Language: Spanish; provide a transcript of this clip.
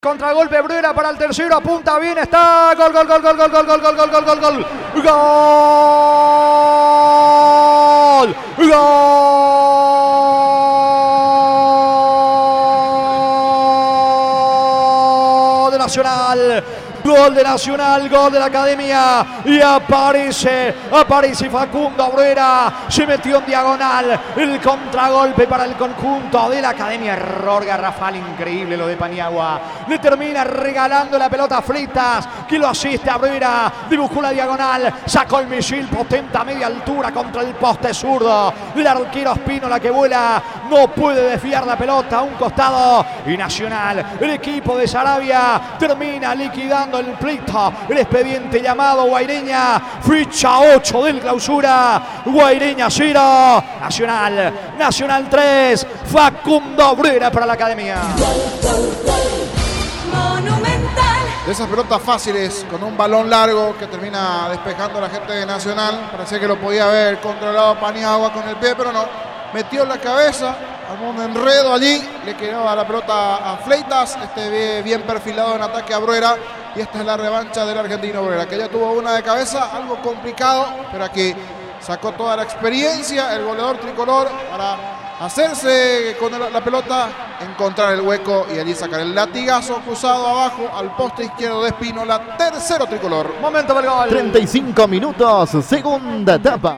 Contragolpe Bruera para el tercero, apunta bien, está, gol, gol, gol, gol, gol, gol, gol, gol, gol, gol, gol, gol, gol, gol de Nacional. Gol de Nacional, gol de la Academia y aparece Facundo Bruera, se metió en diagonal, el contragolpe para el conjunto de la Academia, error garrafal increíble lo de Paniagua, le termina regalando la pelota a Fleitas, que lo asiste a Bruera, dibujó la diagonal, sacó el misil potente a media altura contra el poste zurdo, el arquero Espínola que vuela, no puede desviar la pelota a un costado y Nacional, el equipo de Saravia termina liquidando el pleito, el expediente llamado Guaireña, ficha 8 del clausura, Guaireña 0, Nacional 3, Facundo Bruera para la Academia. Monumental. De esas pelotas fáciles, con un balón largo que termina despejando a la gente de Nacional, parecía que lo podía haber controlado Paniagua con el pie, pero no, metió la cabeza, armó un enredo allí, le quedaba la pelota a Fleitas, bien perfilado en ataque a Bruera, y esta es la revancha del argentino Bruera, que ya tuvo una de cabeza, algo complicado, pero aquí sacó toda la experiencia el goleador tricolor para hacerse con la pelota, encontrar el hueco y allí sacar el latigazo cruzado abajo al poste izquierdo de Espínola, tercero tricolor. Momento del gol. 35 minutos, segunda etapa.